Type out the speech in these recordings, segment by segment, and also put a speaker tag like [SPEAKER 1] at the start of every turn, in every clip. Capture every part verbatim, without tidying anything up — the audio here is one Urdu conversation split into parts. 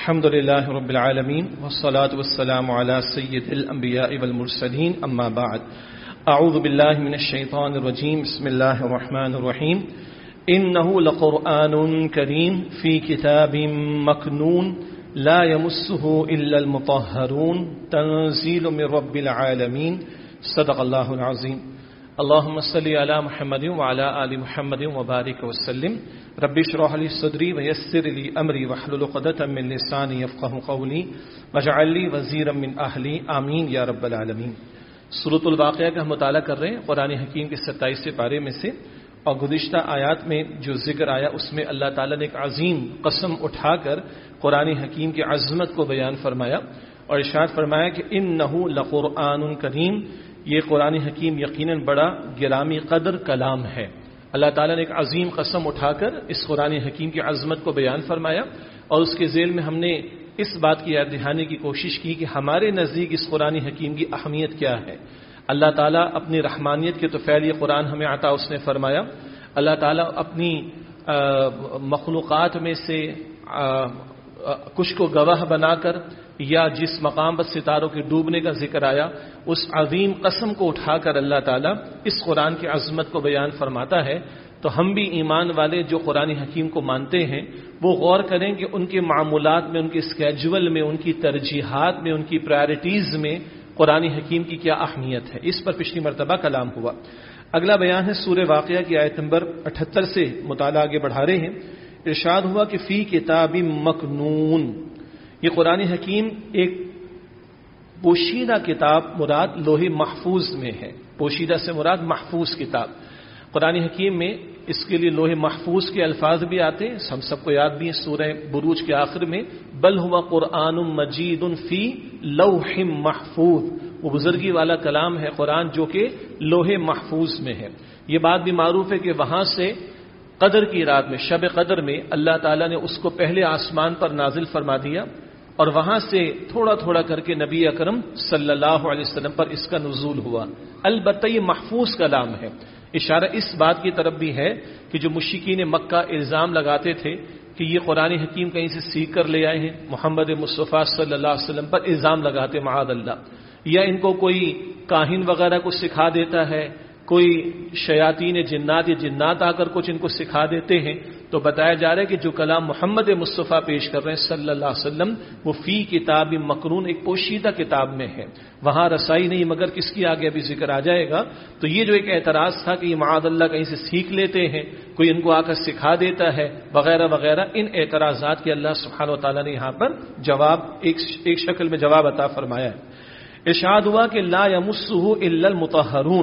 [SPEAKER 1] الحمد لله رب العالمين والصلاة والسلام على سيد الأنبياء والمرسلين أما بعد أعوذ بالله من الشيطان الرجيم بسم الله الرحمن الرحيم إنه لقرآن كريم في كتاب مكنون لا يمسه إلا المطهرون تنزيل من رب العالمين صدق الله العظيم اللهم صل على محمد وعلى آل محمد وبارك وسلم رب اشرح لي صدري ويسر لي أمري واحلل عقدة من لساني يفقهوا قولي واجعل لي وزيرا من أهلي آمين یا رب العالمین۔ سورۃ الواقعہ کا ہم مطالعہ کر رہے ہیں قرآن حکیم کے ستائیسویں پارے میں سے، اور گزشتہ آیات میں جو ذکر آیا اس میں اللہ تعالیٰ نے ایک عظیم قسم اٹھا کر قرآن حکیم کی عظمت کو بیان فرمایا اور ارشاد فرمایا کہ انہ لقرآن کریم، یہ قرآن حکیم یقیناً بڑا گرامی قدر کلام ہے۔ اللہ تعالیٰ نے ایک عظیم قسم اٹھا کر اس قرآن حکیم کی عظمت کو بیان فرمایا، اور اس کے ذیل میں ہم نے اس بات کی یاد دہانی کی کوشش کی کہ ہمارے نزدیک اس قرآن حکیم کی اہمیت کیا ہے۔ اللہ تعالیٰ اپنی رحمانیت کے طفیل یہ قرآن ہمیں عطا اس نے فرمایا۔ اللہ تعالیٰ اپنی مخلوقات میں سے کچھ کو گواہ بنا کر، یا جس مقام پر ستاروں کے ڈوبنے کا ذکر آیا، اس عظیم قسم کو اٹھا کر اللہ تعالیٰ اس قرآن کی عظمت کو بیان فرماتا ہے۔ تو ہم بھی ایمان والے جو قرآن حکیم کو مانتے ہیں وہ غور کریں کہ ان کے معمولات میں، ان کے اسکیجول میں، ان کی ترجیحات میں، ان کی پرائرٹیز میں قرآن حکیم کی کیا اہمیت ہے۔ اس پر پچھلی مرتبہ کلام ہوا۔ اگلا بیان ہے سورہ واقعہ کی آیت نمبر اٹھہتر سے مطالعہ آگے بڑھا رہے ہیں۔ ارشاد ہوا کہ فی کتاب مکنون، یہ قرآن حکیم ایک پوشیدہ کتاب مراد لوح محفوظ میں ہے۔ پوشیدہ سے مراد محفوظ کتاب۔ قرآن حکیم میں اس کے لیے لوح محفوظ کے الفاظ بھی آتے ہیں، ہم سب کو یاد بھی ہیں سورہ بروج کے آخر میں بل ہوا قرآن مجید فی لوح محفوظ، وہ بزرگی والا کلام ہے قرآن جو کہ لوح محفوظ میں ہے۔ یہ بات بھی معروف ہے کہ وہاں سے قدر کی رات میں، شب قدر میں اللہ تعالیٰ نے اس کو پہلے آسمان پر نازل فرما دیا، اور وہاں سے تھوڑا تھوڑا کر کے نبی اکرم صلی اللہ علیہ وسلم پر اس کا نزول ہوا۔ البتہ یہ محفوظ کلام ہے۔ اشارہ اس بات کی طرف بھی ہے کہ جو مشرکین مکہ الزام لگاتے تھے کہ یہ قرآن حکیم کہیں سے سیکھ کر لے آئے ہیں، محمد مصطفیٰ صلی اللہ علیہ وسلم پر الزام لگاتے معاذ اللہ، یا ان کو کوئی کاہن وغیرہ کو سکھا دیتا ہے، کوئی شیاطین جنات یا جنات آ کر کچھ ان کو سکھا دیتے ہیں، تو بتایا جا رہا ہے کہ جو کلام محمد مصطفیٰ پیش کر رہے ہیں صلی اللہ علیہ وسلم، وہ فی کتاب مکنون، ایک پوشیدہ کتاب میں ہے، وہاں رسائی نہیں، مگر کس کی آگے ابھی ذکر آ جائے گا۔ تو یہ جو ایک اعتراض تھا کہ یہ معاذ اللہ کہیں سے سیکھ لیتے ہیں، کوئی ان کو آ کر سکھا دیتا ہے وغیرہ وغیرہ، ان اعتراضات کے اللہ سبحانہ و تعالیٰ نے یہاں پر جواب ایک ایک شکل میں جواب عطا فرمایا ہے۔ ارشاد ہوا کہ لا یمسہ الا المطہرون،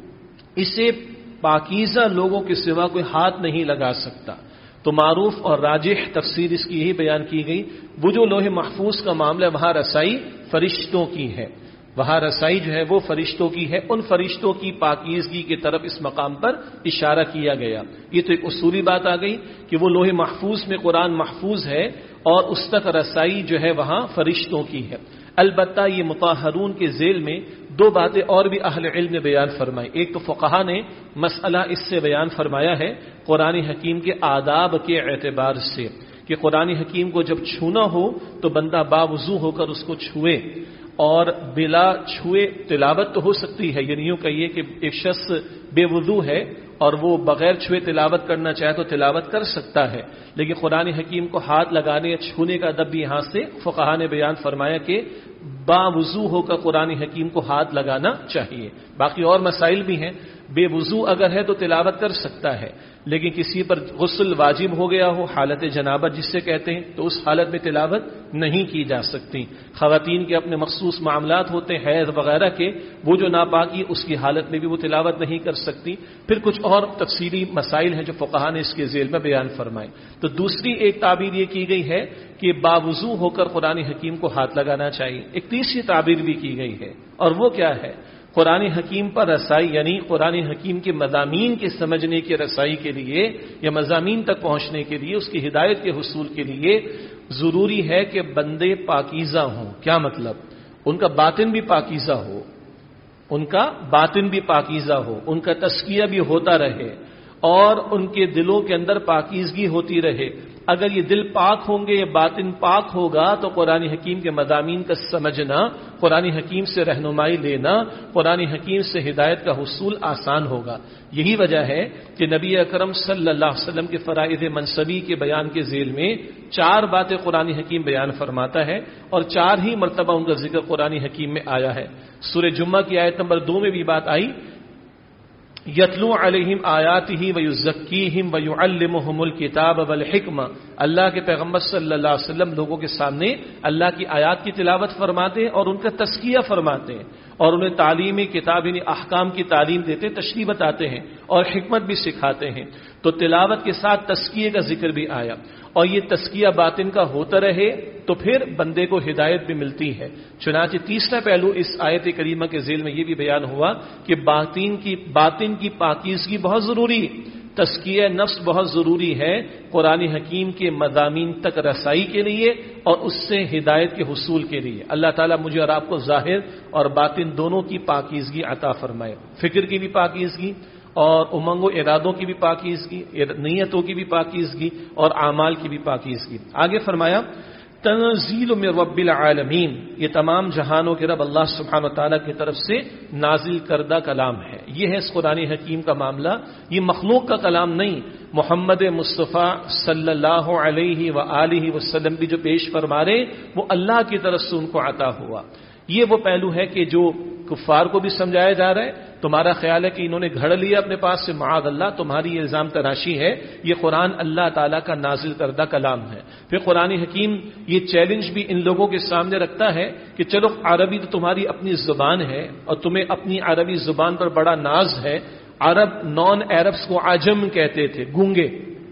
[SPEAKER 1] اسے پاکیزہ لوگوں کے سوا کوئی ہاتھ نہیں لگا سکتا۔ تو معروف اور راجح تفسیر اس کی یہی بیان کی گئی، وہ جو لوح محفوظ کا معاملہ وہاں رسائی فرشتوں کی ہے، وہاں رسائی جو ہے وہ فرشتوں کی ہے، ان فرشتوں کی پاکیزگی کی طرف اس مقام پر اشارہ کیا گیا۔ یہ تو ایک اصولی بات آ گئی کہ وہ لوح محفوظ میں قرآن محفوظ ہے، اور اس تک رسائی جو ہے وہاں فرشتوں کی ہے۔ البتہ یہ مطہرون کے ذیل میں دو باتیں اور بھی اہل علم نے بیان فرمائی۔ ایک تو فقہا نے مسئلہ اس سے بیان فرمایا ہے قرآن حکیم کے آداب کے اعتبار سے، کہ قرآن حکیم کو جب چھونا ہو تو بندہ باوضو ہو کر اس کو چھوئے، اور بلا چھوئے تلاوت تو ہو سکتی ہے، یعنی یوں کہیے کہ ایک شخص بے وضو ہے اور وہ بغیر چھوئے تلاوت کرنا چاہے تو تلاوت کر سکتا ہے، لیکن قرآن حکیم کو ہاتھ لگانے یا چھونے کا ادب بھی یہاں سے فقہا نے بیان فرمایا کہ باوضو ہو کر قرآن حکیم کو ہاتھ لگانا چاہیے۔ باقی اور مسائل بھی ہیں، بے وضو اگر ہے تو تلاوت کر سکتا ہے، لیکن کسی پر غسل واجب ہو گیا ہو، حالت جنابت جس سے کہتے ہیں، تو اس حالت میں تلاوت نہیں کی جا سکتی۔ خواتین کے اپنے مخصوص معاملات ہوتے ہیں حیض وغیرہ کے، وہ جو ناپاکی اس کی حالت میں بھی وہ تلاوت نہیں کر سکتی۔ پھر کچھ اور تفصیلی مسائل ہیں جو فقہا نے اس کے ذیل میں بیان فرمائے۔ تو دوسری ایک تعبیر یہ کی گئی ہے کہ باوضو ہو کر قرآن حکیم کو ہاتھ لگانا چاہیے۔ ایک تیسری تعبیر بھی کی گئی ہے، اور وہ کیا ہے؟ قرآن حکیم پر رسائی، یعنی قرآن حکیم کے مضامین کے سمجھنے کی رسائی کے لیے یا مضامین تک پہنچنے کے لیے، اس کی ہدایت کے حصول کے لیے ضروری ہے کہ بندے پاکیزہ ہوں۔ کیا مطلب؟ ان کا باطن بھی پاکیزہ ہو، ان کا باطن بھی پاکیزہ ہو، ان کا تزکیہ بھی ہوتا رہے، اور ان کے دلوں کے اندر پاکیزگی ہوتی رہے، اگر یہ دل پاک ہوں گے، یہ باطن پاک ہوگا، تو قرآن حکیم کے مضامین کا سمجھنا، قرآن حکیم سے رہنمائی لینا، قرآن حکیم سے ہدایت کا حصول آسان ہوگا۔ یہی وجہ ہے کہ نبی اکرم صلی اللہ علیہ وسلم کے فرائض منصبی کے بیان کے ذیل میں چار باتیں قرآن حکیم بیان فرماتا ہے، اور چار ہی مرتبہ ان کا ذکر قرآن حکیم میں آیا ہے۔ سورہ جمعہ کی آیت نمبر دو میں بھی بات آئی، یتلو علیہم آیاتہ ویزکیہم ویعلمہم الکتاب والحکمہ، اللہ کے پیغمبر صلی اللہ علیہ وسلم لوگوں کے سامنے اللہ کی آیات کی تلاوت فرماتے ہیں اور ان کا تزکیہ فرماتے ہیں، اور انہیں تعلیم کتاب یعنی احکام کی تعلیم دیتے، تشریح بتاتے ہیں اور حکمت بھی سکھاتے ہیں۔ تو تلاوت کے ساتھ تزکیے کا ذکر بھی آیا، اور یہ تزکیہ باطن کا ہوتا رہے تو پھر بندے کو ہدایت بھی ملتی ہے۔ چنانچہ تیسرا پہلو اس آیت کریمہ کے ذیل میں یہ بھی بیان ہوا کہ باطن کی باطن کی پاکیزگی بہت ضروری، تزکیہ نفس بہت ضروری ہے قرآن حکیم کے مضامین تک رسائی کے لیے اور اس سے ہدایت کے حصول کے لیے۔ اللہ تعالیٰ مجھے اور آپ کو ظاہر اور باطن دونوں کی پاکیزگی عطا فرمائے، فکر کی بھی پاکیزگی اور امنگ و ارادوں کی بھی پاکیزگی، نیتوں کی بھی پاکیزگی اور اعمال کی بھی پاکیزگی۔ آگے فرمایا تنزیل من رب العالمین، یہ تمام جہانوں کے رب اللہ سبحانہ وتعالیٰ کی طرف سے نازل کردہ کلام ہے۔ یہ ہے اس قرآن حکیم کا معاملہ، یہ مخلوق کا کلام نہیں، محمد مصطفیٰ صلی اللہ علیہ وآلہ وسلم بھی جو پیش فرما رہے وہ اللہ کی طرف سے ان کو عطا ہوا۔ یہ وہ پہلو ہے کہ جو کفار کو بھی سمجھایا جا رہا ہے۔ تمہارا خیال ہے کہ انہوں نے گھڑ لیا اپنے پاس سے، معاذ اللہ، تمہاری یہ الزام تراشی ہے، یہ قرآن اللہ تعالیٰ کا نازل کردہ کلام ہے۔ پھر قرآن حکیم یہ چیلنج بھی ان لوگوں کے سامنے رکھتا ہے کہ چلو عربی تو تمہاری اپنی زبان ہے اور تمہیں اپنی عربی زبان پر بڑا ناز ہے۔ عرب نان عربس کو عجم کہتے تھے، گونگے،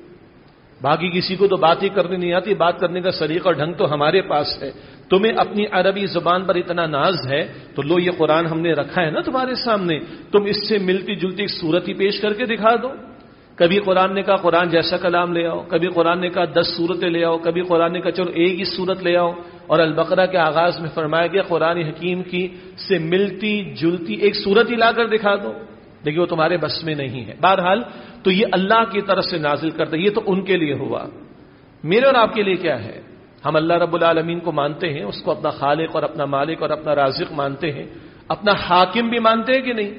[SPEAKER 1] باقی کسی کو تو بات ہی کرنے نہیں آتی، بات کرنے کا سلیقہ اور ڈھنگ تو ہمارے پاس ہے، تمہیں اپنی عربی زبان پر اتنا ناز ہے تو لو یہ قرآن ہم نے رکھا ہے نا تمہارے سامنے، تم اس سے ملتی جلتی ایک صورت ہی پیش کر کے دکھا دو۔ کبھی قرآن نے کہا قرآن جیسا کلام لے آؤ، کبھی قرآن نے کہا دس صورتیں لے آؤ، کبھی قرآن نے کہا چلو ایک ہی صورت لے آؤ، اور البقرہ کے آغاز میں فرمایا گیا قرآن حکیم کی سے ملتی جلتی ایک صورت ہی لا کر دکھا دو، لیکن وہ تمہارے بس میں نہیں ہے۔ بہرحال تو یہ اللہ کی طرف سے نازل کرتا، یہ تو ان کے لیے ہوا، میرے اور آپ کے لیے کیا ہے؟ ہم اللہ رب العالمین کو مانتے ہیں، اس کو اپنا خالق اور اپنا مالک اور اپنا رازق مانتے ہیں، اپنا حاکم بھی مانتے ہیں کہ نہیں؟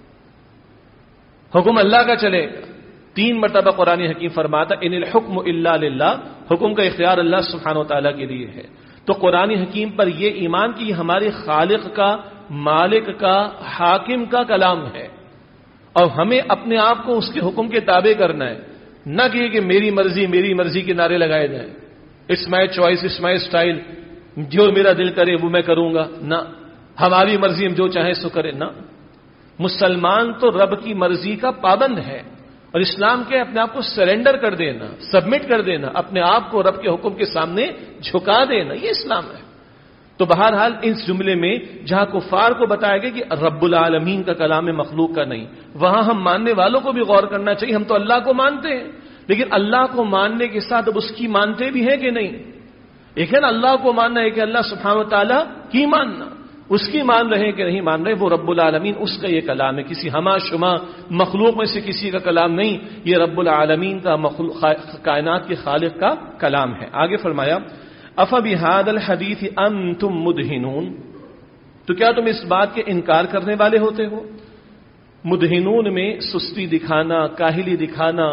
[SPEAKER 1] حکم اللہ کا چلے گا۔ تین مرتبہ قرآن حکیم فرماتا ان الحکم الا للہ، حکم کا اختیار اللہ سبحانہ وتعالیٰ کے لیے ہے۔ تو قرآن حکیم پر یہ ایمان کہ یہ ہمارے خالق کا، مالک کا، حاکم کا کلام ہے، اور ہمیں اپنے آپ کو اس کے حکم کے تابع کرنا ہے، نہ کہ میری مرضی میری مرضی کے نعرے لگائے جائیں، it's my choice it's my style, جو میرا دل کرے وہ میں کروں گا، نہ ہماری مرضی ہم جو چاہیں سو کریں، نہ۔ مسلمان تو رب کی مرضی کا پابند ہے، اور اسلام کے اپنے آپ کو سرنڈر کر دینا، سبمٹ کر دینا، اپنے آپ کو رب کے حکم کے سامنے جھکا دینا، یہ اسلام ہے۔ تو بہرحال اس جملے میں جہاں کفار کو بتایا گیا کہ رب العالمین کا کلام مخلوق کا نہیں، وہاں ہم ماننے والوں کو بھی غور کرنا چاہیے۔ ہم تو اللہ کو مانتے ہیں، لیکن اللہ کو ماننے کے ساتھ اب اس کی مانتے بھی ہیں کہ نہیں؟ ایک ہے نا اللہ کو ماننا، ایک ہے اللہ سبحانہ وتعالیٰ کی ماننا، اس کی مان رہے کہ نہیں مان رہے، وہ رب العالمین اس کا یہ کلام ہے، کسی ہما شما مخلوق میں سے کسی کا کلام نہیں، یہ رب العالمین کا مخلوق کائنات کے خالق کا کلام ہے۔ آگے فرمایا افبہذا الحدیث انتم مدہنون، تو کیا تم اس بات کے انکار کرنے والے ہوتے ہو؟ مدہنون میں سستی دکھانا، کاہلی دکھانا،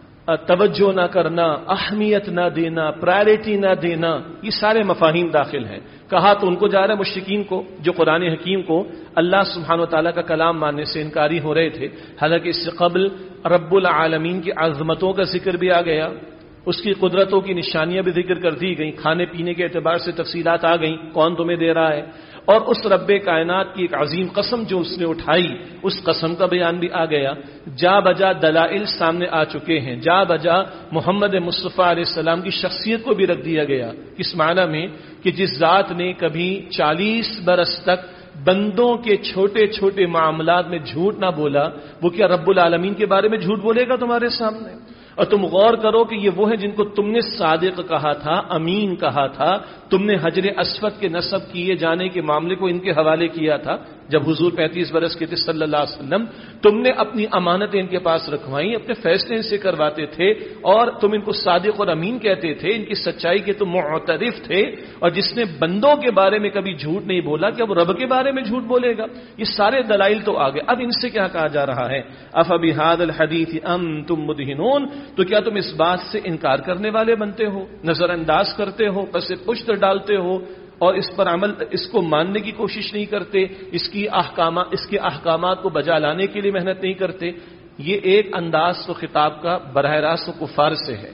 [SPEAKER 1] توجہ نہ کرنا، اہمیت نہ دینا، پرائرٹی نہ دینا، یہ سارے مفاہیم داخل ہیں۔ کہا تو ان کو جا رہا ہے مشرکین کو جو قرآن حکیم کو اللہ سبحانہ وتعالیٰ کا کلام ماننے سے انکاری ہو رہے تھے، حالانکہ اس سے قبل رب العالمین کی عظمتوں کا ذکر بھی آ گیا، اس کی قدرتوں کی نشانیاں بھی ذکر کر دی گئیں، کھانے پینے کے اعتبار سے تفصیلات آ گئیں، کون تمہیں دے رہا ہے، اور اس رب کائنات کی ایک عظیم قسم جو اس نے اٹھائی، اس قسم کا بیان بھی آ گیا۔ جا بجا دلائل سامنے آ چکے ہیں، جا بجا محمد مصطفیٰ علیہ السلام کی شخصیت کو بھی رکھ دیا گیا، کس معنی میں کہ جس ذات نے کبھی چالیس برس تک بندوں کے چھوٹے چھوٹے معاملات میں جھوٹ نہ بولا، وہ کیا رب العالمین کے بارے میں جھوٹ بولے گا تمہارے سامنے؟ اور تم غور کرو کہ یہ وہ ہے جن کو تم نے صادق کہا تھا، امین کہا تھا، تم نے حجر اسود کے نصب کیے جانے کے معاملے کو ان کے حوالے کیا تھا، جب حضور پینتیس برس کے تھے صلی اللہ علیہ وسلم، تم نے اپنی امانتیں ان کے پاس رکھوائیں، اپنے فیصلے ان سے کرواتے تھے، اور تم ان کو صادق اور امین کہتے تھے، ان کی سچائی کے تم معترف تھے، اور جس نے بندوں کے بارے میں کبھی جھوٹ نہیں بولا کہ اب رب کے بارے میں جھوٹ بولے گا؟ یہ سارے دلائل تو آگے. اب ان سے کیا کہا جا رہا ہے؟ افبہذا الحدیث انتم مدہنون، تو کیا تم اس بات سے انکار کرنے والے بنتے ہو، نظر انداز کرتے ہو، پس پشت ڈالتے ہو، اور اس پر عمل، اس کو ماننے کی کوشش نہیں کرتے، اس کی احکامات اس کے احکامات کو بجا لانے کے لیے محنت نہیں کرتے؟ یہ ایک انداز تو خطاب کا براہ راست کفار سے ہے.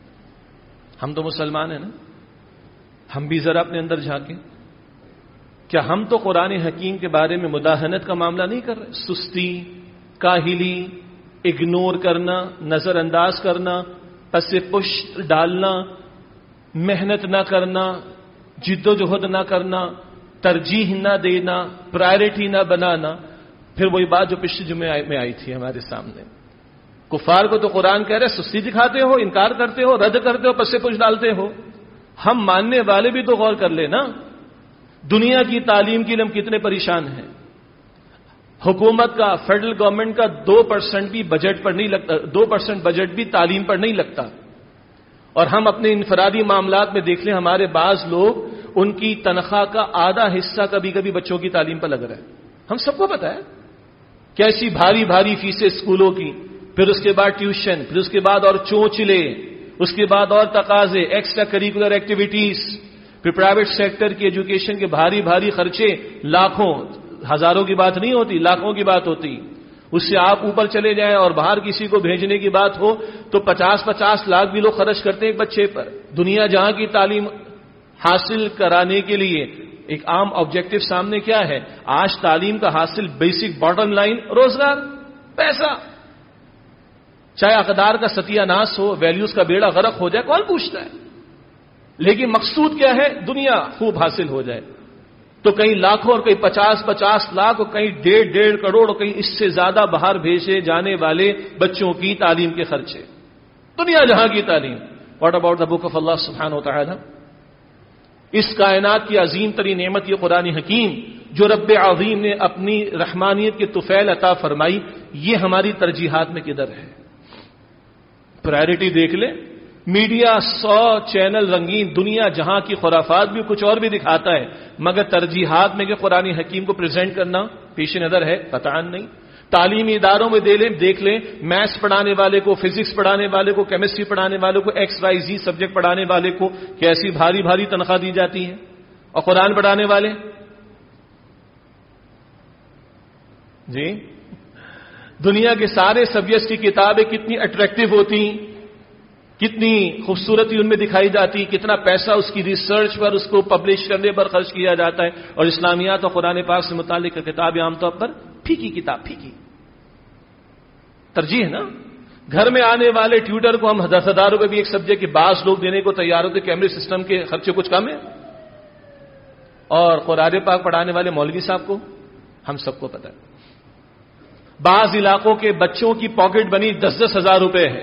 [SPEAKER 1] ہم تو مسلمان ہیں نا، ہم بھی ذرا اپنے اندر جھانکیں. کیا ہم تو قرآن حکیم کے بارے میں مداہنت کا معاملہ نہیں کر رہے؟ سستی، کاہلی، اگنور کرنا، نظر انداز کرنا، پس پشت ڈالنا، محنت نہ کرنا، جد و جہد نہ کرنا، ترجیح نہ دینا، پرائرٹی نہ بنانا. پھر وہی بات جو پچھلے جمعے میں آئی تھی ہمارے سامنے، کفار کو تو قرآن کہہ رہے سستی دکھاتے ہو، انکار کرتے ہو، رد کرتے ہو، پس پشت ڈالتے ہو. ہم ماننے والے بھی تو غور کر لیں نا، دنیا کی تعلیم کے لیے ہم کتنے پریشان ہیں. حکومت کا، فیڈرل گورنمنٹ کا دو پرسنٹ بھی بجٹ پر نہیں لگتا، دو پرسنٹ بجٹ بھی تعلیم پر نہیں لگتا. اور ہم اپنے انفرادی معاملات میں دیکھ لیں، ہمارے بعض لوگ ان کی تنخواہ کا آدھا حصہ کبھی کبھی بچوں کی تعلیم پر لگ رہا ہے. ہم سب کو پتا ہے کیسی بھاری بھاری فیسیں اسکولوں کی، پھر اس کے بعد ٹیوشن، پھر اس کے بعد اور چونچلے، اس کے بعد اور تقاضے، ایکسٹرا کریکولر ایکٹیویٹیز، پھر پرائیویٹ سیکٹر کی ایجوکیشن کے بھاری بھاری خرچے، لاکھوں، ہزاروں کی بات نہیں ہوتی، لاکھوں کی بات ہوتی. اس سے آپ اوپر چلے جائیں اور باہر کسی کو بھیجنے کی بات ہو تو پچاس پچاس لاکھ بھی لوگ خرچ کرتے ہیں ایک بچے پر. دنیا جہاں کی تعلیم حاصل کرانے کے لیے ایک عام آبجیکٹو سامنے کیا ہے؟ آج تعلیم کا حاصل بیسک باٹم لائن روزگار، پیسہ. چاہے اقدار کا ستیہ ناس ہو، ویلیوز کا بیڑا غرق ہو جائے، کون پوچھتا ہے؟ لیکن مقصود کیا ہے؟ دنیا خوب حاصل ہو جائے. تو کہیں لاکھوں اور کہیں پچاس پچاس لاکھ اور کہیں ڈیڑھ ڈیڑھ کروڑ اور کہیں اس سے زیادہ باہر بھیجے جانے والے بچوں کی تعلیم کے خرچے، دنیا جہاں کی تعلیم. What about the book of Allah سبحانہ و تعالی؟ اس کائنات کی عظیم ترین نعمت یہ قرآن حکیم جو رب عظیم نے اپنی رحمانیت کے طفیل عطا فرمائی، یہ ہماری ترجیحات میں کدھر ہے؟ پرائرٹی دیکھ لیں. میڈیا سو چینل رنگین دنیا جہاں کی خرافات بھی کچھ اور بھی دکھاتا ہے، مگر ترجیحات میں کہ قرآن حکیم کو پریزنٹ کرنا پیش نظر ہے قطعاً نہیں. تعلیمی اداروں میں دے لیں دیکھ لیں، میتھس پڑھانے والے کو، فزکس پڑھانے والے کو، کیمسٹری پڑھانے والے کو، ایکس وائی زی سبجیکٹ پڑھانے والے کو کیسی بھاری بھاری تنخواہ دی جاتی ہے، اور قرآن پڑھانے والے جی دنیا کے سارے سبجیکٹس کی کتابیں کتنی اٹریکٹیو ہوتی، کتنی خوبصورتی ان میں دکھائی جاتی، کتنا پیسہ اس کی ریسرچ پر، اس کو پبلش کرنے پر خرچ کیا جاتا ہے. اور اسلامیات اور قرآن پاک سے متعلق کتابیں عام طور پر پھیکی کتاب، پھیکی ترجیح ہے نا. گھر میں آنے والے ٹیوٹر کو ہم دس ہزار روپے بھی ایک سبجیکٹ کے بعض لوگ دینے کو تیار ہوتے، کیمرے سسٹم کے خرچے کچھ کم ہیں. اور قرآن پاک پڑھانے والے مولوی صاحب کو ہم سب کو پتہ ہے، بعض علاقوں کے بچوں کی پاکٹ بنی دس دس ہزار روپے ہے،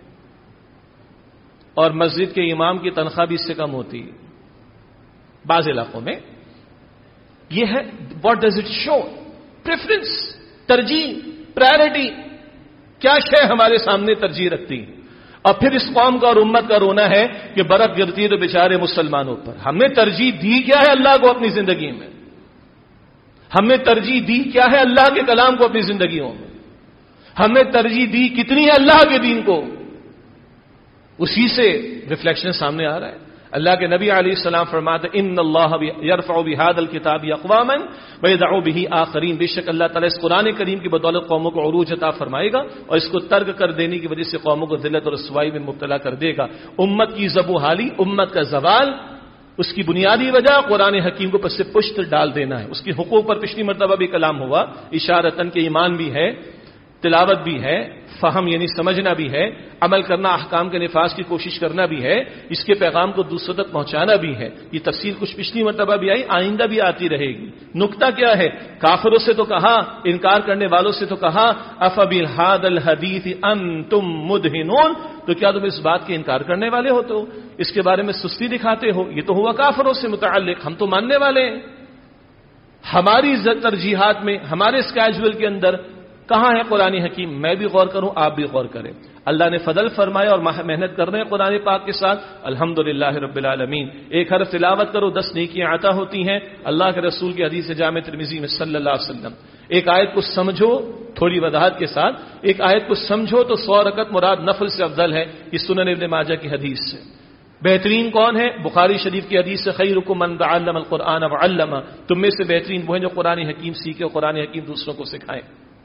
[SPEAKER 1] اور مسجد کے امام کی تنخواہ بھی اس سے کم ہوتی ہے بعض علاقوں میں. یہ ہے what does it show? Preference, ترجیح، پرائرٹی. کیا شے ہمارے سامنے ترجیح رکھتی؟ اور پھر اس قوم کا اور امت کا رونا ہے کہ برف گرتی ہے تو بیچارے مسلمانوں پر. ہم نے ترجیح دی کیا ہے اللہ کو اپنی زندگی میں؟ ہم نے ترجیح دی کیا ہے اللہ کے کلام کو اپنی زندگیوں میں؟ ہم نے ترجیح دی کتنی ہے اللہ کے دین کو؟ اسی سے ریفلیکشن سامنے آ رہا ہے. اللہ کے نبی علیہ السلام فرماتے ان اللہ یرفع بهذا الکتاب اقواما ویضع به آخرین. بے شک اللہ تعالیٰ اس قرآن کریم کی بدولت قوموں کو عروج عطا فرمائے گا اور اس کو ترک کر دینے کی وجہ سے قوموں کو ذلت اور رسوائی میں مبتلا کر دے گا. امت کی ذب و حالی، امت کا زوال، اس کی بنیادی وجہ قرآن حکیم کو پس سے پشت ڈال دینا ہے. اس کی حقوق پر پچھلی مرتبہ بھی کلام ہوا، اشارتاً کہ ایمان بھی ہے، تلاوت بھی ہے، فہم یعنی سمجھنا بھی ہے، عمل کرنا، احکام کے نفاذ کی کوشش کرنا بھی ہے، اس کے پیغام کو دوسروں تک پہنچانا بھی ہے. یہ تفصیل کچھ پچھلی مرتبہ بھی آئی، آئندہ بھی آتی رہے گی. نکتہ کیا ہے؟ کافروں سے تو کہا، انکار کرنے والوں سے تو کہا افبہذا الحدیث انتم مدہنون، تو کیا تم اس بات کے انکار کرنے والے ہو، تو اس کے بارے میں سستی دکھاتے ہو؟ یہ تو ہوا کافروں سے متعلق، ہم تو ماننے والے ہیں. ہماری ترجیحات میں، ہمارے اسکیجول کے اندر کہاں ہے قرآن حکیم؟ میں بھی غور کروں، آپ بھی غور کریں. اللہ نے فضل فرمایا اور محنت کر رہے ہیں قرآن پاک کے ساتھ، الحمدللہ رب العالمین. ایک حرف تلاوت کرو دس نیکیاں عطا ہوتی ہیں اللہ کے رسول کی حدیث جامع ترمذی میں صلی اللہ علیہ وسلم. ایک آیت کو سمجھو تھوڑی وضاحت کے ساتھ، ایک آیت کو سمجھو تو سو رکعت مراد نفل سے افضل ہے. یہ سنن ابن ماجہ کی حدیث سے. بہترین کون ہے؟ بخاری شریف کی حدیث سے خیرکم من تعلم القرآن وعلمہ، تم میں سے بہترین وہ ہیں جو قرآن حکیم سیکھے اور قرآن حکیم دوسروں کو سکھائیں.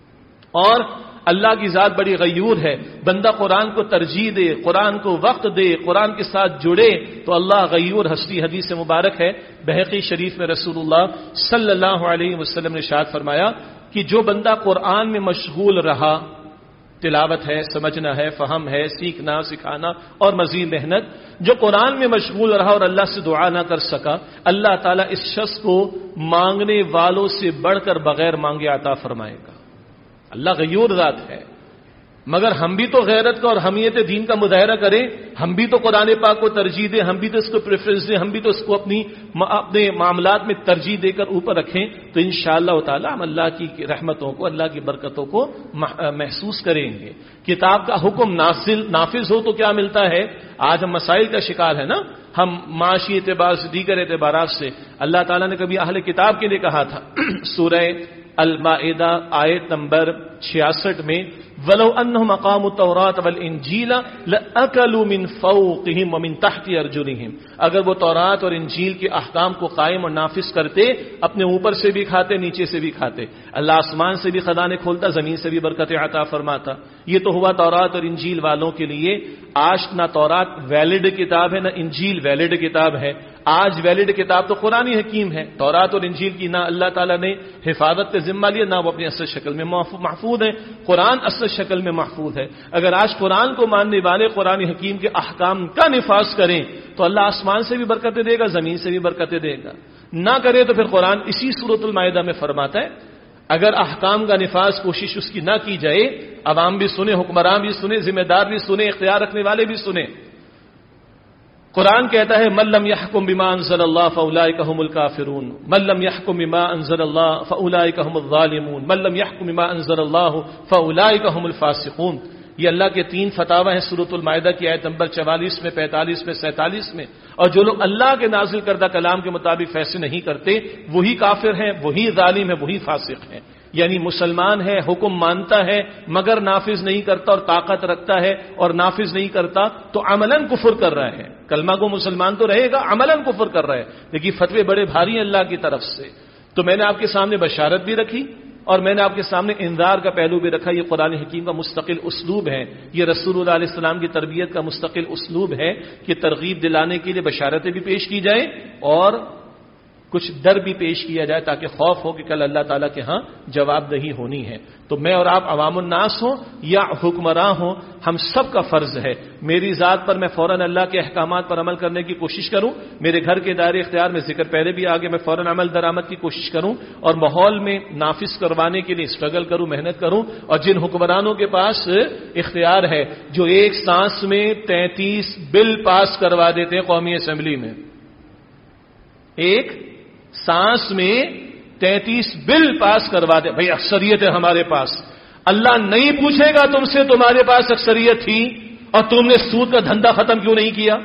[SPEAKER 1] اور اللہ کی ذات بڑی غیور ہے، بندہ قرآن کو ترجیح دے، قرآن کو وقت دے، قرآن کے ساتھ جڑے تو اللہ غیور ہستی. حدیث مبارک ہے بہقی شریف میں رسول اللہ صلی اللہ علیہ وسلم نے ارشاد فرمایا کہ جو بندہ قرآن میں مشغول رہا، تلاوت ہے، سمجھنا ہے، فہم ہے، سیکھنا سکھانا اور مزید محنت، جو قرآن میں مشغول رہا اور اللہ سے دعا نہ کر سکا، اللہ تعالیٰ اس شخص کو مانگنے والوں سے بڑھ کر بغیر مانگے عطا فرمائے گا. اللہ غیور ذات ہے، مگر ہم بھی تو غیرت کا اور حمیت دین کا مظاہرہ کریں، ہم بھی تو قرآن پاک کو ترجیح دیں، ہم بھی تو اس کو پریفرنس دیں، ہم بھی تو اس کو اپنی اپنے معاملات میں ترجیح دے کر اوپر رکھیں، تو انشاءاللہ تعالی ہم اللہ کی رحمتوں کو، اللہ کی برکتوں کو محسوس کریں گے. کتاب کا حکم نافذ ہو تو کیا ملتا ہے؟ آج ہم مسائل کا شکار ہے نا، ہم معاشی اعتبار سے، دیگر اعتبارات سے. اللہ تعالیٰ نے کبھی اہل کتاب کے لیے کہا تھا سورہ المائدہ آیت نمبر چھیاسٹھ میں، وَلَوْ أَنَّهُمْ أَقَامُوا التَّوْرَاةَ وَالْإِنْجِيلَ لَأَكَلُوا مِنْ فَوْقِهِمْ وَمِنْ تَحْتِ أَرْجُلِهِمْ. اگر وہ تورات اور انجیل کے احکام کو قائم اور نافذ کرتے، اپنے اوپر سے بھی کھاتے، نیچے سے بھی کھاتے. اللہ آسمان سے بھی خزانے کھولتا، زمین سے بھی برکت عطا فرماتا. یہ تو ہوا تورات اور انجیل والوں کے لیے. آج نہ تورات ویلڈ کتاب ہے، نہ انجیل ویلڈ کتاب ہے. آج ویلڈ کتاب تو قرآن حکیم ہے. تورات اور انجیل کی نہ اللہ تعالیٰ نے حفاظت کا ذمہ لیا، نہ وہ اپنی اصل شکل میں محفوظ ہے. قرآن اصل شکل میں محفوظ ہے. اگر آج قرآن کو ماننے والے قرآن حکیم کے احکام کا نفاذ کریں تو اللہ آسمان سے بھی برکتیں دے گا، زمین سے بھی برکتیں دے گا. نہ کرے تو پھر قرآن اسی سورۃ المائدہ میں فرماتا ہے اگر احکام کا نفاذ کوشش اس کی نہ کی جائے، عوام بھی سنے، حکمران بھی سنے، ذمہ دار بھی سنے، اختیار رکھنے والے بھی سنے. قرآن کہتا ہے من لم يحكم بما انزل الله فاولئك هم الكافرون، من لم يحكم بما انزل الله فاولئك هم الظالمون، من لم يحكم بما انزل الله فاولئك هم الفاسقون. یہ اللہ کے تین فتاوی ہیں سورۃ المائدہ کی آیت نمبر چوالیس میں، پینتالیس میں، سینتالیس میں. اور جو لوگ اللہ کے نازل کردہ کلام کے مطابق فیصلے نہیں کرتے وہی کافر ہیں، وہی ظالم ہیں، وہی فاسق ہیں. یعنی مسلمان ہے، حکم مانتا ہے مگر نافذ نہیں کرتا اور طاقت رکھتا ہے اور نافذ نہیں کرتا تو عملاً کفر کر رہا ہے. کلمہ کو مسلمان تو رہے گا، عملاً کفر کر رہا ہے. لیکن فتوے بڑے بھاری ہیں اللہ کی طرف سے. تو میں نے آپ کے سامنے بشارت بھی رکھی اور میں نے آپ کے سامنے انذار کا پہلو بھی رکھا. یہ قرآن حکیم کا مستقل اسلوب ہے، یہ رسول اللہ علیہ السلام کی تربیت کا مستقل اسلوب ہے کہ ترغیب دلانے کے لیے بشارتیں بھی پیش کی جائیں اور کچھ ڈر بھی پیش کیا جائے تاکہ خوف ہو کہ کل اللہ تعالیٰ کے ہاں جواب دہی ہونی ہے. تو میں اور آپ عوام الناس ہوں یا حکمراں ہوں، ہم سب کا فرض ہے میری ذات پر میں فوراً اللہ کے احکامات پر عمل کرنے کی کوشش کروں. میرے گھر کے دائرے اختیار میں ذکر پہلے بھی آگے، میں فوراً عمل درآمد کی کوشش کروں اور ماحول میں نافذ کروانے کے لیے اسٹرگل کروں، محنت کروں. اور جن حکمرانوں کے پاس اختیار ہے جو ایک سانس میں تینتیس بل پاس کروا دیتے ہیں قومی اسمبلی میں، ایک سانس میں تینتیس بل پاس کروا دے، بھائی اکثریت ہے ہمارے پاس. اللہ نہیں پوچھے گا تم سے تمہارے پاس اکثریت تھی اور تم نے سود کا دھندا ختم کیوں نہیں کیا.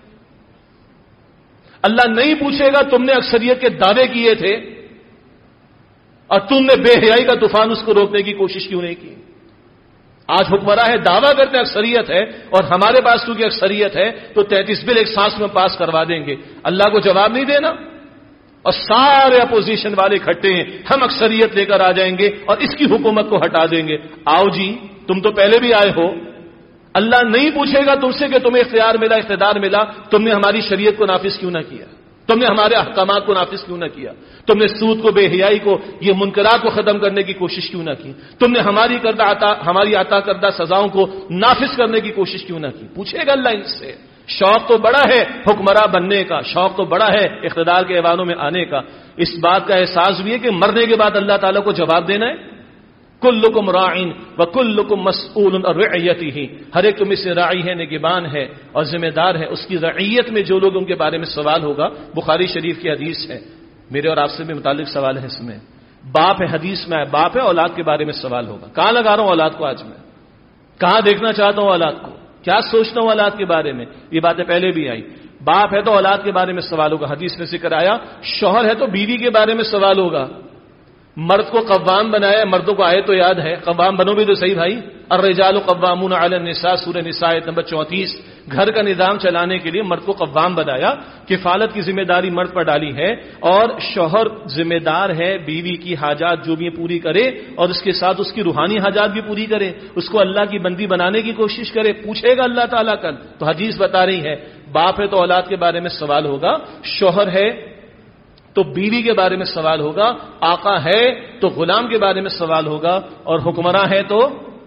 [SPEAKER 1] اللہ نہیں پوچھے گا تم نے اکثریت کے دعوے کیے تھے اور تم نے بے حیائی کا طوفان اس کو روکنے کی کوشش کیوں نہیں کی. آج حکمراں ہے، دعویٰ کرتے ہیں اکثریت ہے اور ہمارے پاس کیونکہ اکثریت ہے تو تینتیس بل ایک سانس میں پاس کروا دیں گے. اللہ کو جواب نہیں دینا اور سارے اپوزیشن والے اکٹھے ہیں، ہم اکثریت لے کر آ جائیں گے اور اس کی حکومت کو ہٹا دیں گے. آؤ جی، تم تو پہلے بھی آئے ہو. اللہ نہیں پوچھے گا تم سے کہ تمہیں اختیار ملا، اقتدار ملا، تم نے ہماری شریعت کو نافذ کیوں نہ کیا، تم نے ہمارے احکامات کو نافذ کیوں نہ کیا، تم نے سود کو، بے حیائی کو، یہ منکرات کو ختم کرنے کی کوشش کیوں نہ کی، تم نے ہماری کردہ عطا ہماری عطا کردہ سزاؤں کو نافذ کرنے کی کوشش کیوں نہ کی. پوچھے گا اللہ ان سے. شوق تو بڑا ہے حکمراں بننے کا، شوق تو بڑا ہے اقتدار کے ایوانوں میں آنے کا. اس بات کا احساس بھی ہے کہ مرنے کے بعد اللہ تعالیٰ کو جواب دینا ہے. کلکم راعین وکلکم مسئول عن رعیتہ، ہر ایک تم میں سے راعی ہے، نگہبان ہے اور ذمہ دار ہے. اس کی رعیت میں جو لوگ ان کے بارے میں سوال ہوگا. بخاری شریف کی حدیث ہے میرے اور آپ سے بھی متعلق سوال ہے اس میں. باپ ہے، حدیث میں ہے، باپ ہے، اولاد کے بارے میں سوال ہوگا. کہاں لگا رہا ہوں اولاد کو آج میں؟ کہاں دیکھنا چاہتا ہوں اولاد کو؟ کیا سوچتا ہوں اولاد کے بارے میں؟ یہ باتیں پہلے بھی آئی. باپ ہے تو اولاد کے بارے میں سوال ہوگا. حدیث میں ذکر آیا شوہر ہے تو بیوی کے بارے میں سوال ہوگا. مرد کو قوام بنایا، مردوں کو آئے تو یاد ہے، قوام بنو بھی تو صحیح بھائی. الرجال قوامون علی النساء، سورہ نساء آیت نمبر چونتیس. گھر کا نظام چلانے کے لیے مرد کو قوام بنایا، کفالت کی ذمہ داری مرد پر ڈالی ہے، اور شوہر ذمہ دار ہے بیوی کی حاجات جو بھی پوری کرے، اور اس کے ساتھ اس کی روحانی حاجات بھی پوری کرے، اس کو اللہ کی بندی بنانے کی کوشش کرے. پوچھے گا اللہ تعالیٰ کل. تو حدیث بتا رہی ہے باپ ہے تو اولاد کے بارے میں سوال ہوگا، شوہر ہے تو بیوی کے بارے میں سوال ہوگا، آقا ہے تو غلام کے بارے میں سوال ہوگا، اور حکمراں ہے تو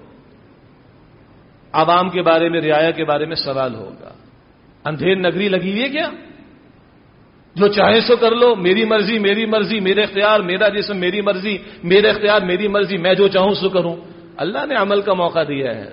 [SPEAKER 1] عوام کے بارے میں، رعایا کے بارے میں سوال ہوگا. اندھیر نگری لگی ہوئی ہے کیا؟ جو چاہے سو کر لو، میری مرضی میری مرضی، میرے اختیار میرا جسم میری مرضی، میرے اختیار میری مرضی، میں جو چاہوں سو کروں. اللہ نے عمل کا موقع دیا ہے.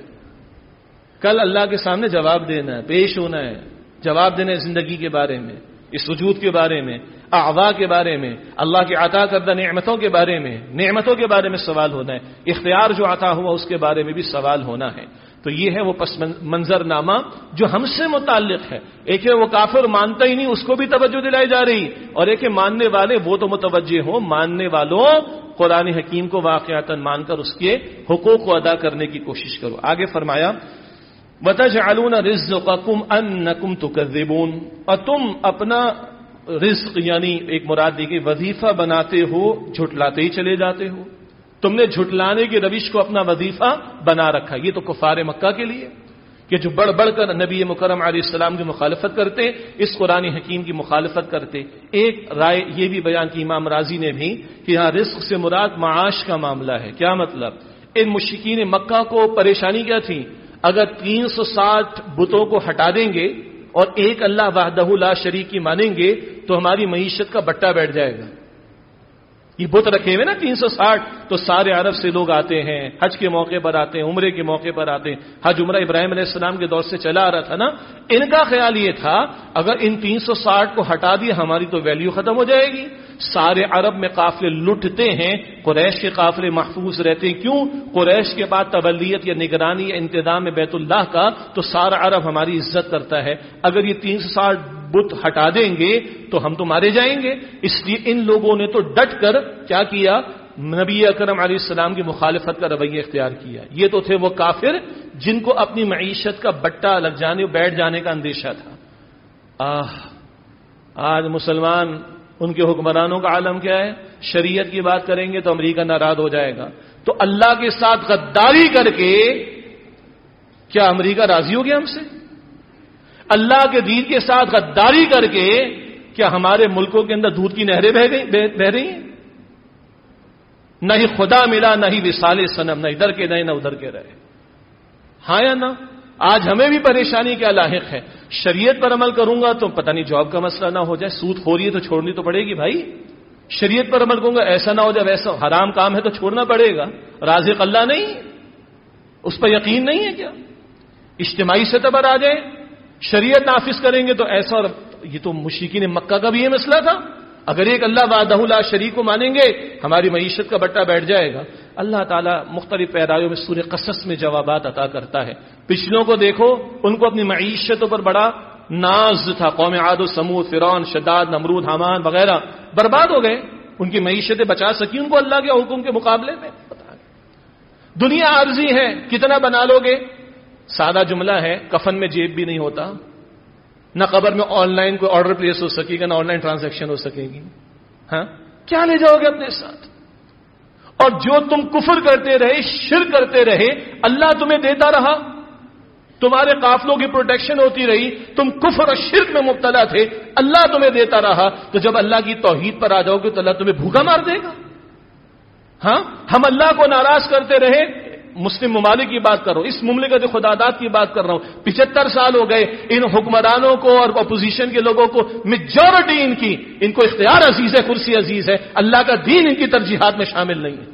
[SPEAKER 1] کل اللہ کے سامنے جواب دینا ہے، پیش ہونا ہے، جواب دینا ہے زندگی کے بارے میں، اس وجود کے بارے میں، اعضاء کے بارے میں، اللہ کی عطا کردہ نعمتوں کے بارے میں، نعمتوں کے بارے میں سوال ہونا ہے، اختیار جو عطا ہوا اس کے بارے میں بھی سوال ہونا ہے. تو یہ ہے وہ پس منظر نامہ جو ہم سے متعلق ہے. ایک ہے وہ کافر مانتا ہی نہیں، اس کو بھی توجہ دلائی جا رہی، اور ایک ہے ماننے والے، وہ تو متوجہ ہو. ماننے والوں قرآن حکیم کو واقعتاً مان کر اس کے حقوق کو ادا کرنے کی کوشش کرو. آگے فرمایا وَتَجْعَلُونَ رِزْقَكُمْ أَنَّكُمْ تُكَذِّبُونَ، اور تم اپنا رزق یعنی ایک مراد دی گئی وظیفہ بناتے ہو، جھٹلاتے ہی چلے جاتے ہو. تم نے جھٹلانے کی روش کو اپنا وظیفہ بنا رکھا. یہ تو کفار مکہ کے لیے کہ جو بڑھ بڑھ کر نبی مکرم علیہ السلام کی مخالفت کرتے، اس قرآن حکیم کی مخالفت کرتے. ایک رائے یہ بھی بیان کی امام رازی نے بھی کہ یہاں رزق سے مراد معاش کا معاملہ ہے. کیا مطلب؟ ان مشرکین مکہ کو پریشانی کیا تھی؟ اگر تین سو ساٹھ بتوں کو ہٹا دیں گے اور ایک اللہ وحدہ لا شریک کی مانیں گے تو ہماری معیشت کا بٹا بیٹھ جائے گا. یہ بت رکھے ہوئے نا تین سو ساٹھ، تو سارے عرب سے لوگ آتے ہیں، حج کے موقع پر آتے ہیں، عمرے کے موقع پر آتے ہیں. حج عمرہ ابراہیم علیہ السلام کے دور سے چلا آ رہا تھا نا. ان کا خیال یہ تھا اگر ان تین سو ساٹھ کو ہٹا دیا ہماری تو ویلیو ختم ہو جائے گی. سارے عرب میں قافلے لٹتے ہیں، قریش کے قافلے محفوظ رہتے ہیں. کیوں؟ قریش کے بعد تولیت یا نگرانی یا انتظام بیت اللہ کا تو سارا عرب ہماری عزت کرتا ہے. اگر یہ تین سو ساٹھ بت ہٹا دیں گے تو ہم تو مارے جائیں گے. اس لیے ان لوگوں نے تو ڈٹ کر کیا کیا؟ نبی اکرم علیہ السلام کی مخالفت کا رویہ اختیار کیا. یہ تو تھے وہ کافر جن کو اپنی معیشت کا بٹا لگ جانے بیٹھ جانے کا اندیشہ تھا. آہ آج مسلمان ان کے حکمرانوں کا عالم کیا ہے؟ شریعت کی بات کریں گے تو امریکہ ناراض ہو جائے گا. تو اللہ کے ساتھ غداری کر کے کیا امریکہ راضی ہو گیا ہم سے؟ اللہ کے دین کے ساتھ غداری کر کے کیا ہمارے ملکوں کے اندر دودھ کی نہریں بہ گئی بہ رہی ہیں؟ نہ ہی خدا ملا، نہ ہی وصال صنم، نہ ادھر کے رہے نہ ادھر کے رہے. ہاں یا نہ؟ آج ہمیں بھی پریشانی کیا لاحق ہے. شریعت پر عمل کروں گا تو پتہ نہیں جاب کا مسئلہ نہ ہو جائے. سود خوری ہے تو چھوڑنی تو پڑے گی بھائی. شریعت پر عمل کروں گا ایسا نہ ہو جائے ویسا حرام کام ہے تو چھوڑنا پڑے گا. رازق اللہ نہیں؟ اس پر یقین نہیں ہے کیا؟ اجتماعی سطح پر آ جائے شریعت نافذ کریں گے تو ایسا. اور یہ تو مشرکین مکہ کا بھی یہ مسئلہ تھا. اگر ایک اللہ وحدہ لا شریک کو مانیں گے ہماری معیشت کا بٹا بیٹھ جائے گا. اللہ تعالیٰ مختلف پیرایوں میں سورہ قصص میں جوابات عطا کرتا ہے. پچھلوں کو دیکھو، ان کو اپنی معیشتوں پر بڑا ناز تھا. قوم عاد و سمود، فرعون، شداد، نمرود، حامان وغیرہ برباد ہو گئے. ان کی معیشتیں بچا سکی ان کو اللہ کے حکم کے مقابلے میں. دنیا عارضی ہے، کتنا بنا لو گے؟ سادہ جملہ ہے، کفن میں جیب بھی نہیں ہوتا. نہ قبر میں آن لائن کوئی آرڈر پلیس ہو سکے گا، نہ آن لائن ٹرانزیکشن ہو سکے گی. ہاں کیا لے جاؤ گے اپنے ساتھ؟ اور جو تم کفر کرتے رہے، شرک کرتے رہے، اللہ تمہیں دیتا رہا. تمہارے قافلوں کی پروٹیکشن ہوتی رہی. تم کفر اور شرک میں مبتلا تھے، اللہ تمہیں دیتا رہا. تو جب اللہ کی توحید پر آ جاؤ گے تو اللہ تمہیں بھوکا مار دے گا. ہاں ہم اللہ کو ناراض کرتے رہے. مسلم ممالک کی بات کر رہا ہوں، اس مملکت خدادات کی بات کر رہا ہوں. پچہتر سال ہو گئے ان حکمرانوں کو اور اپوزیشن کے لوگوں کو. میجورٹی ان کی ان کو اختیار عزیز ہے، کرسی عزیز ہے، اللہ کا دین ان کی ترجیحات میں شامل نہیں ہے.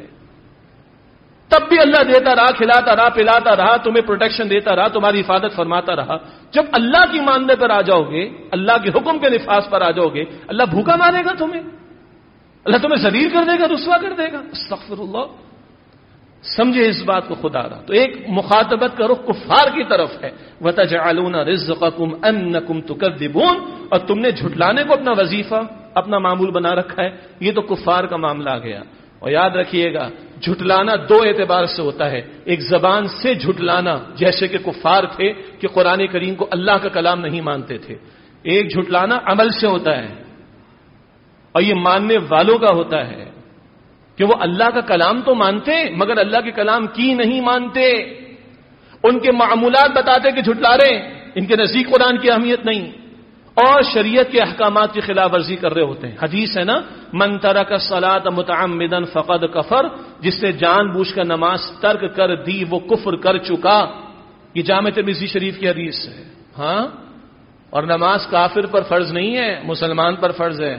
[SPEAKER 1] تب بھی اللہ دیتا رہا، کھلاتا رہا، پلاتا رہا، تمہیں پروٹیکشن دیتا رہا، تمہاری حفاظت فرماتا رہا. جب اللہ کی ماننے پر آ جاؤ گے، اللہ کے حکم کے نفاذ پر آ جاؤ گے، اللہ بھوکا مارے گا تمہیں. اللہ تمہیں ذلیل کر دے گا، رسوا کر دے گا. استغفر اللہ. سمجھے اس بات کو خدا رہا. تو ایک مخاطبت کا رخ کفار کی طرف ہے. وَتَجْعَلُونَ رِزْقَكُمْ أَنَّكُمْ تُكَذِّبُونَ، اور تم نے جھٹلانے کو اپنا وظیفہ، اپنا معمول بنا رکھا ہے. یہ تو کفار کا معاملہ آ گیا. اور یاد رکھیے گا جھٹلانا دو اعتبار سے ہوتا ہے. ایک زبان سے جھٹلانا جیسے کہ کفار تھے کہ قرآن کریم کو اللہ کا کلام نہیں مانتے تھے. ایک جھٹلانا عمل سے ہوتا ہے، اور یہ ماننے والوں کا ہوتا ہے کہ وہ اللہ کا کلام تو مانتے مگر اللہ کے کلام کی نہیں مانتے. ان کے معمولات بتاتے کہ جھٹلا رہے، ان کے نزدیک قرآن کی اہمیت نہیں، اور شریعت کے احکامات کی خلاف ورزی کر رہے ہوتے ہیں. حدیث ہے نا، من ترک الصلاۃ متعمدا فقد کفر، جس نے جان بوجھ کر نماز ترک کر دی وہ کفر کر چکا. یہ جامع ترمذی شریف کی حدیث ہے. ہاں، اور نماز کافر پر فرض نہیں ہے، مسلمان پر فرض ہے.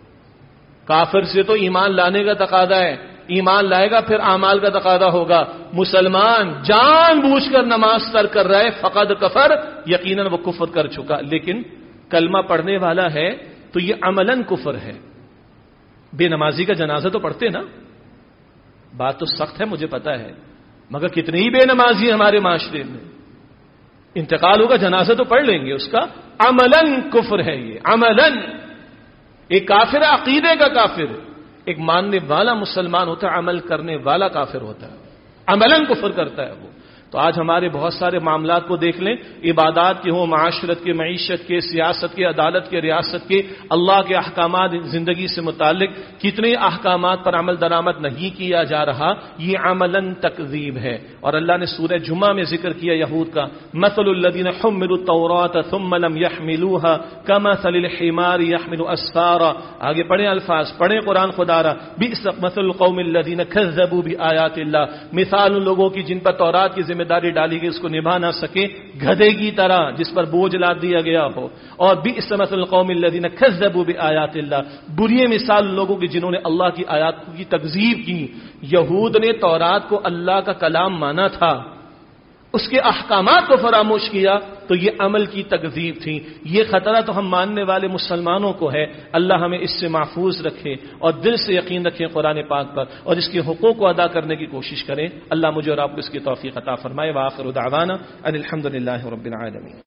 [SPEAKER 1] کافر سے تو ایمان لانے کا تقاضا ہے، ایمان لائے گا پھر اعمال کا تقاضا ہوگا. مسلمان جان بوجھ کر نماز ترک کر رہا ہے، فقد کفر، یقیناً وہ کفر کر چکا. لیکن کلمہ پڑھنے والا ہے تو یہ عملاً کفر ہے. بے نمازی کا جنازہ تو پڑھتے نا، بات تو سخت ہے مجھے پتا ہے، مگر کتنے ہی بے نمازی ہمارے معاشرے میں. انتقال ہوگا جنازہ تو پڑھ لیں گے، اس کا عملاً کفر ہے. یہ عملاً ایک کافر عقیدے کا کافر، ایک ماننے والا مسلمان ہوتا ہے، عمل کرنے والا کافر ہوتا ہے، عملاً کفر کرتا ہے وہ. تو آج ہمارے بہت سارے معاملات کو دیکھ لیں، عبادات کے ہوں، معاشرت کے، معیشت کے، سیاست کے، عدالت کے، ریاست کے، اللہ کے احکامات زندگی سے متعلق کتنے احکامات پر عمل درآمد نہیں کیا جا رہا. یہ عملاً تکذیب ہے. اور اللہ نے سورہ جمعہ میں ذکر کیا یہود کا، مثل الذین حملوا التوراۃ ثم لم يحملوها كمثل الحمار يحمل اسفارا. آگے پڑھیں الفاظ، پڑھیں قرآن خدا را. بئس مثل القوم الذین كذبوا بآیات اللہ، مثال ان لوگوں کی جن پر تورات کی ذمہ داری ڈالی گئی اس کو نبھا نہ سکے، گدھے کی طرح جس پر بوجھ لاد دیا گیا ہو. اور بئس مثل القوم الذین كذبوا بآیات اللہ، بری مثال لوگوں کی جنہوں نے اللہ کی آیات کی تکذیب کی. یہود نے تورات کو اللہ کا کلام مانا تھا، اس کے احکامات کو فراموش کیا، تو یہ عمل کی تکذیب تھی. یہ خطرہ تو ہم ماننے والے مسلمانوں کو ہے. اللہ ہمیں اس سے محفوظ رکھے اور دل سے یقین رکھیں قرآن پاک پر، اور اس کے حقوق کو ادا کرنے کی کوشش کریں. اللہ مجھے اور آپ کو اس کی توفیق عطا فرمائے. وآخر دعوانا ان الحمد للہ رب العالمین.